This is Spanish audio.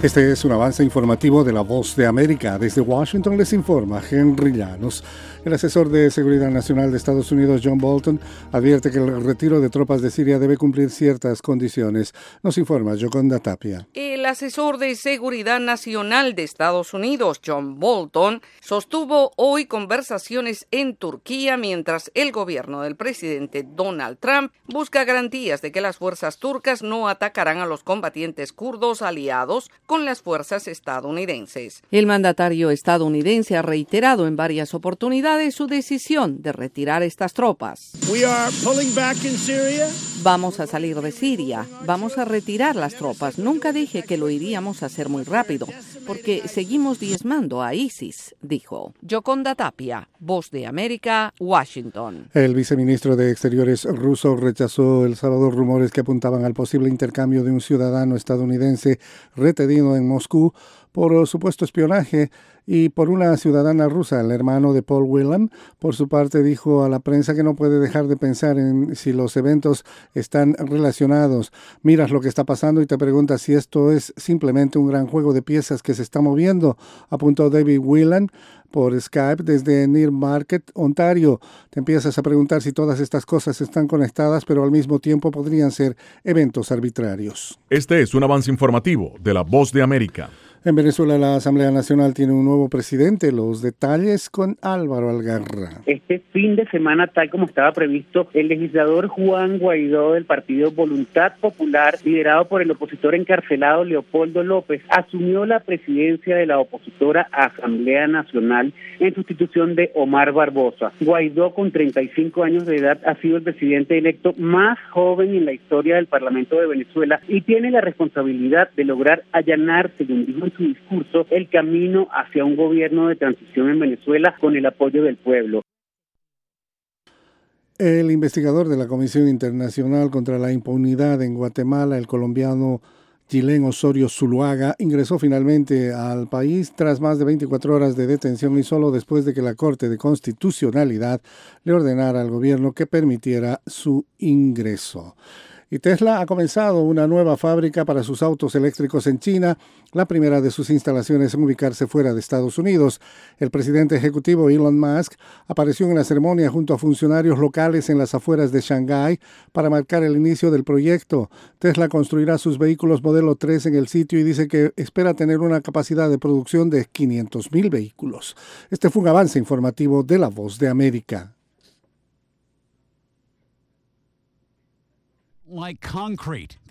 Este es un avance informativo de La Voz de América. Desde Washington les informa Henry Llanos. El asesor de Seguridad Nacional de Estados Unidos, John Bolton, advierte que el retiro de tropas de Siria debe cumplir ciertas condiciones. Nos informa Yoconda Tapia. El asesor de Seguridad Nacional de Estados Unidos, John Bolton, sostuvo hoy conversaciones en Turquía mientras el gobierno del presidente Donald Trump busca garantías de que las fuerzas turcas no atacarán a los combatientes kurdos aliados con las fuerzas estadounidenses. El mandatario estadounidense ha reiterado en varias oportunidades su decisión de retirar estas tropas. Vamos a salir de Siria, vamos a retirar las tropas. Nunca dije que lo iríamos a hacer muy rápido, porque seguimos diezmando a ISIS, dijo. Yoconda Tapia, Voz de América, Washington. El viceministro de Exteriores ruso rechazó el sábado rumores que apuntaban al posible intercambio de un ciudadano estadounidense retenido en Moscú por supuesto espionaje y por una ciudadana rusa. El hermano de Paul Whelan, por su parte, dijo a la prensa que no puede dejar de pensar en si los eventos están relacionados. Miras lo que está pasando y te preguntas si esto es simplemente un gran juego de piezas que se está moviendo, apuntó David Whelan por Skype desde Newmarket, Ontario. Te empiezas a preguntar si todas estas cosas están conectadas, pero al mismo tiempo podrían ser eventos arbitrarios. Este es un avance informativo de La Voz de América. En Venezuela, la Asamblea Nacional tiene un nuevo presidente. Los detalles con Álvaro Algarra. Este fin de semana, tal como estaba previsto, el legislador Juan Guaidó del partido Voluntad Popular, liderado por el opositor encarcelado Leopoldo López, asumió la presidencia de la opositora Asamblea Nacional en sustitución de Omar Barbosa. Guaidó, con 35 años de edad, ha sido el presidente electo más joven en la historia del Parlamento de Venezuela y tiene la responsabilidad de lograr allanar, según dijo en su discurso, el camino hacia un gobierno de transición en Venezuela con el apoyo del pueblo. El investigador de la Comisión Internacional contra la Impunidad en Guatemala, el colombiano Gilén Osorio Zuluaga, ingresó finalmente al país tras más de 24 horas de detención y solo después de que la Corte de Constitucionalidad le ordenara al gobierno que permitiera su ingreso. Y Tesla ha comenzado una nueva fábrica para sus autos eléctricos en China, la primera de sus instalaciones en ubicarse fuera de Estados Unidos. El presidente ejecutivo Elon Musk apareció en la ceremonia junto a funcionarios locales en las afueras de Shanghái para marcar el inicio del proyecto. Tesla construirá sus vehículos modelo 3 en el sitio y dice que espera tener una capacidad de producción de 500,000 vehículos. Este fue un avance informativo de La Voz de América. Like concrete.